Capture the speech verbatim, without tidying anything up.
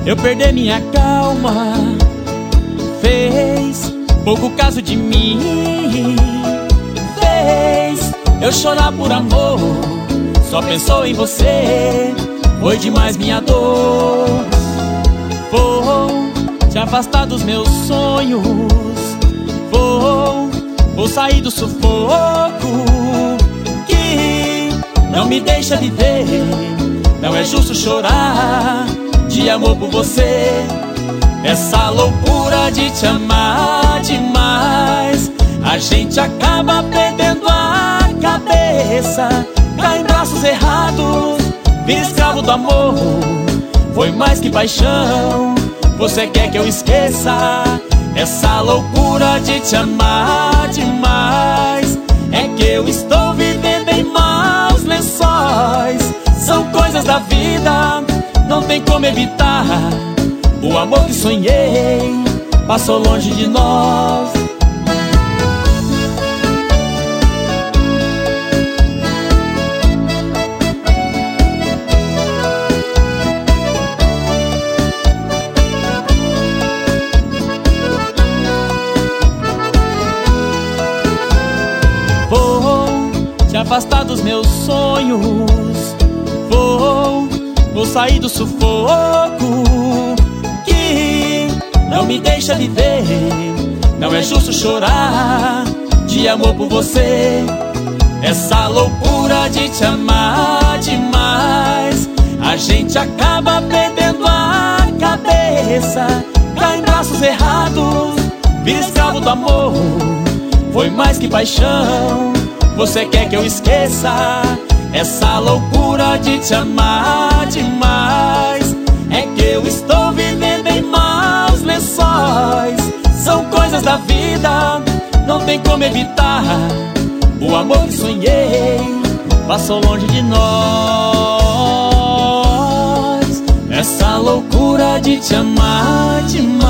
eu perder minha calma. Fez pouco caso de mim, fez eu chorar por amor. Só pensou em você, foi demais minha dor. Vou te afastar dos meus sonhos, vou, vou sair do sufoco que não me deixa viver. Não é justo chorar de amor por você. Essa loucura de te amar demais, a gente acaba perdendo a cabeça. Cai em braços errados, vira escravo do amor. Foi mais que paixão, você quer que eu esqueça? Essa loucura de te amar demais é que eu estou vivendo em maus lençóis. São coisas da vida, não tem como evitar. O amor que sonhei passou longe de nós. Vou te afastar dos meus sonhos, vou, vou sair do sufoco que não me deixa viver. Não é justo chorar de amor por você. Essa loucura de te amar demais, a gente acaba perdendo a cabeça. Cai em braços errados, vira escravo do amor. Foi mais que paixão, você quer que eu esqueça? Essa loucura de te amar demais é que eu estou vivendo em maus lençóis. São coisas da vida, não tem como evitar. O amor que sonhei passou longe de nós. Essa loucura de te amar demais